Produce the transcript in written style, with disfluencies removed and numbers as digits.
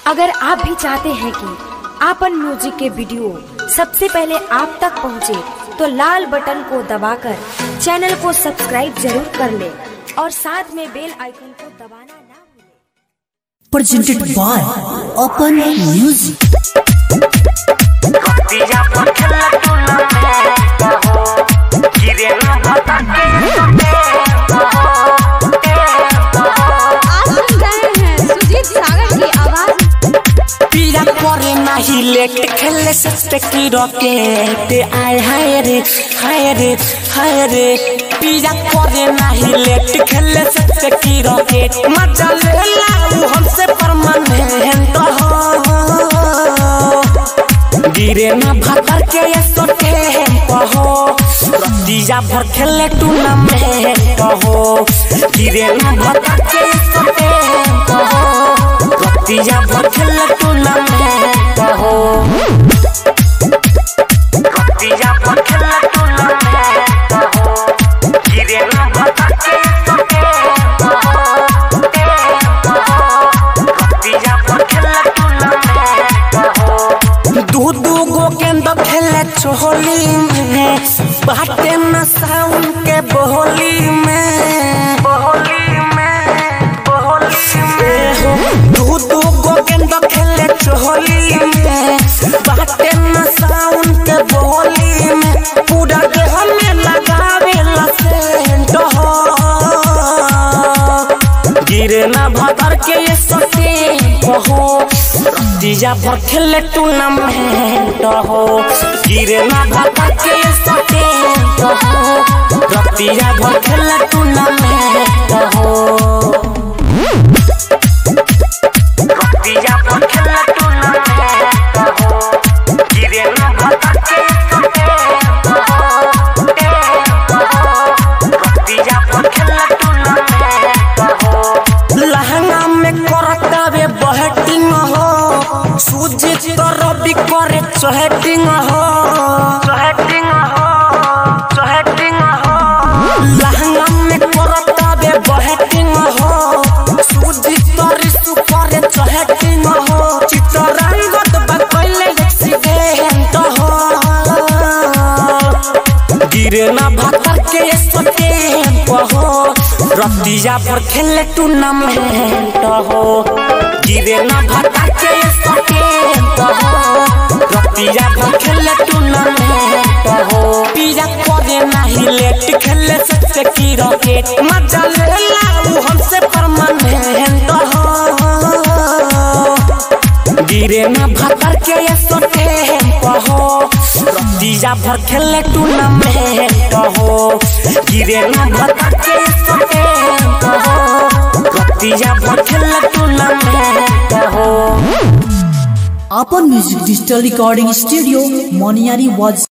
अगर आप भी चाहते हैं कि आपन म्यूजिक के वीडियो सबसे पहले आप तक पहुंचे, तो लाल बटन को दबाकर चैनल को सब्सक्राइब जरूर कर ले और साथ में बेल आइकन को दबाना ना भूलें। Presented by Open Music। लेट खेले सस्ते की रॉकेट आए हाय रे हाय रे हाय रे पिया करे नहीं लेट खेले सस्ते की रॉकेट मजा ले लाऊ हमसे परमानेंट हो गिरे ना भातर के ये सोटे हो रतिया भर खेले टूर्नामेंट हो गिरे ना भातर के ये सोटे हो रतिया भर खेले टूर्नामेंट हो रतिया भर खेले टूर्नामेंट हो गिरे ना भातर के ये सोटे हो रतिया भर खेले टूर्नामेंट हो दू गो गेंद खेले चोली में बाटे न साउंड के बोली में दू गो गेंद खेले चोली में बाटे न साउंड के बोली में पूरा देह में लगावे लसेंट हो गिरे ना भातर के ये सोटे हो रतिया भर खेले टूर्नामेंट हो गिरे ना भातर के ये सोटे हो रतिया भर खेले टूर्नामेंट हो रतिया भर खेले टूर्नामेंट हो गिरे ना भातर के ये सोटे हो रतिया भर खेले टूर्नामेंट हो लहंगा में करतावे बहटिंग हो सूजी तो रवि करे चहेटिंग हो लहंगा में करतावे बहटिंग हो सूजी तो रिसु करे चहेटिंग हो चित्ररंगत बकैले एक्सीडेंट हो गिरे ना भातर के ये सोटे हो रतिया भर खेले टूर्नामेंट हो गिरे ना भातर के ये सोटे हो रतिया भर खेले टूर्नामेंट हो पिया करे नहीं लेट खेले सच्चे की रॉकेट मजा ले लाऊ हमसे परमानेंट हो गिरे ना भातर के ये सोटे हो रतिया भर खेले टूर्नामेंट हो गिरे ना भातर के ये सोटे हो रतिया भर खेले टूर्नामेंट हो। Open Music Digital Recording Studio, Moniari was